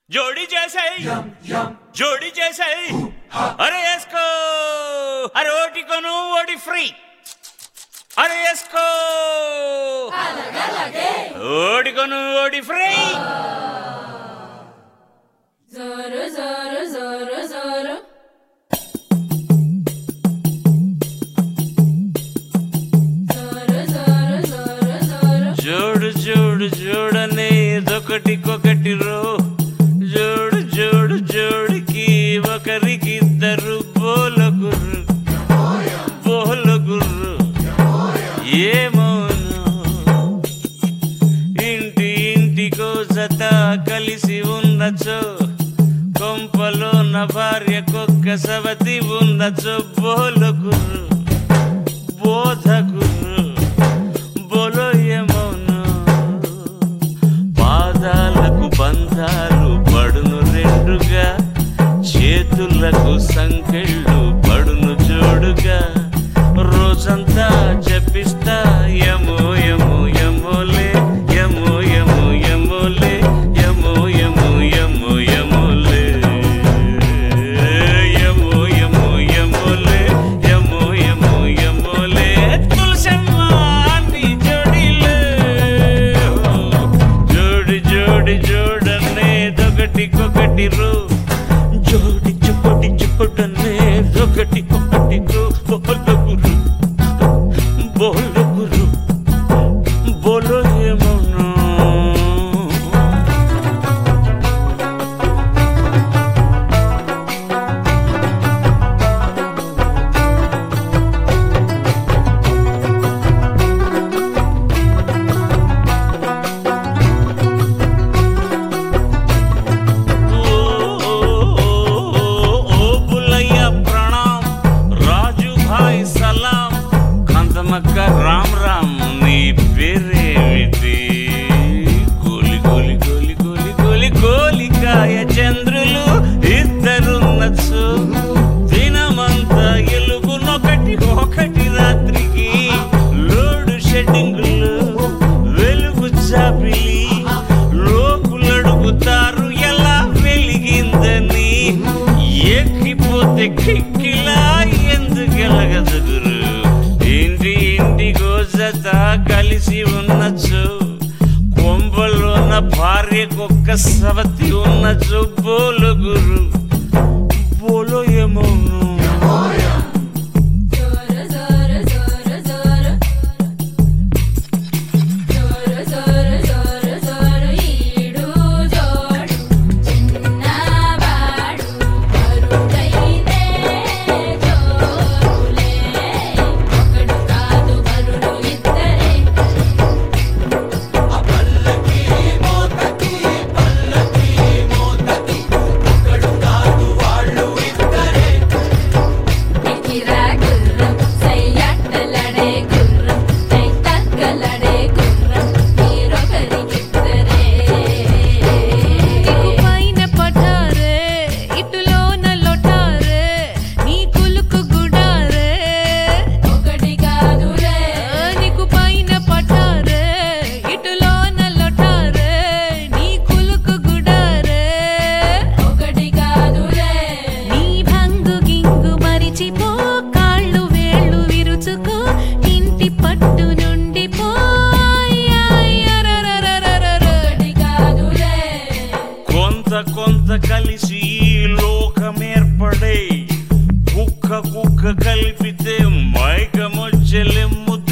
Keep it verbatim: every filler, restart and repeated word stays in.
जोड़ी जैसे जोड़ी जैसे अरे इसको अरे ओटी कोनु ओटी फ्री अरे इसको ओटी कोनु ओटी फ्री जोरो जोरो जोरो जोरो जोड़ जोड़ जोड़ने दोकटी कोकटी रो जोड़ जोड़ जोड़ की ఒకరికి ఇద్దరు బోల గుర్రు బోల గుర్రు ఏమోను ఇంటి ఇంటికో జత కలిసి ఉన్నచో కొంపలో నా భార్యకొక్క సవతి ఉన్నచో బోల గుర్రు బోధ గుర్రు బోలో ఏమోను పాదాలకు బంధాలు పడును రెండుగా చేతులకు సంకెళ్ళు పడును జోడుగా రోజంతా చెప్పిస్తా యమో యమో యమోలే యమో యమో యమోలే యమో యమో యమో యమోలే యమో యమో యమోలే యమో యమో యమోలే తులసమ్మ ఆంటీ జోడిలే జోడి జోడి జోడనే దొకటి కొకటి రో जोड़ी चुपटी चुपटने दोकटी कोकटी को बोलो गुरु बोलो गुरु बोलो ये मौना राम राम नी पेरेमिति गोली गोली गोली गोली गोली गोलिकाय चंद्रुलु इద్దరున్నచ్చు దినమంతా ఎలుగునొకటి ఒకటి రాత్రికి లోడు షెడ్డింగులు వెలుగు చాపిలి లోకులడుగుతారు ఎలా వెలిగిందని ఎక్కిపోతే కిక్కిలా ఎందుకెలగదు గురు ఇంటి ఇంటికో జత కలిసి ఉన్నచ్చు కొంబలో నా భార్యకొక్క సవతి ఉన్నచ్చు బోలో గురు బోలో ఏమోను కొంత కలిసి లోకమేర్పడే కుక్క కుక్క కలిపితే మైకమొచ్చెలెమ్ము